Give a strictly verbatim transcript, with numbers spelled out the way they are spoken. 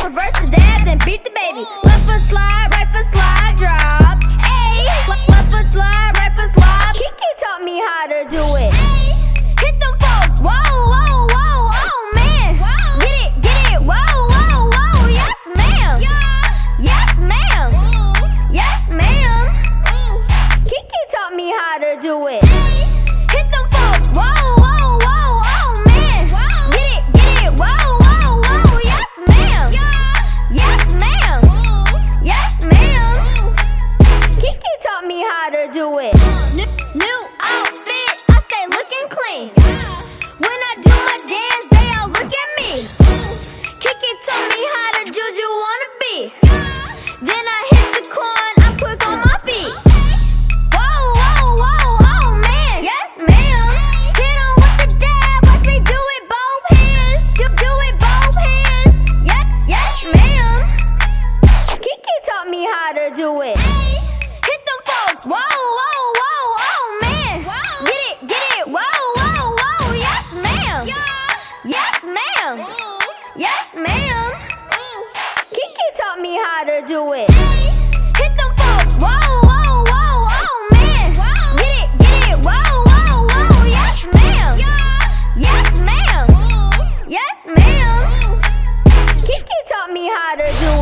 reverse the dab, then beat the baby. Left foot slide, right foot slide, drop. Ayy, left, left foot slide, right foot slide. Kiki taught me how to do it. Hit them folks, whoa, whoa, whoa, oh man. Get it, get it, whoa, whoa, whoa, yes ma'am. Yes ma'am, yes ma'am. Kiki taught me how to do it. Hit them folks, whoa, whoa, whoa, oh man. Get it, get it, whoa, whoa, whoa, yes ma'am. Yes ma'am, yes ma'am. Kiki taught me how to do it. New outfit, I stay looking clean. When I do my dance, they all look at me. Kiki taught me how to juju wanna be. Then I hit the corn, I'm quick on my feet. Whoa, whoa, whoa, oh man, yes ma'am. Hit 'em with the dab, watch me do it both hands. Do, do it both hands, yes, yes ma'am. Kiki taught me how to do it. Hit them folks, whoa, whoa, whoa, oh man. Get it, get it, whoa, whoa, whoa, yes ma'am. Yes ma'am, yes ma'am. Kiki taught me how to do it. Hit them folks, whoa, whoa, whoa, oh man. Get it, get it, whoa, whoa, whoa, yes ma'am. Yes ma'am, yes ma'am. Kiki taught me how to do it.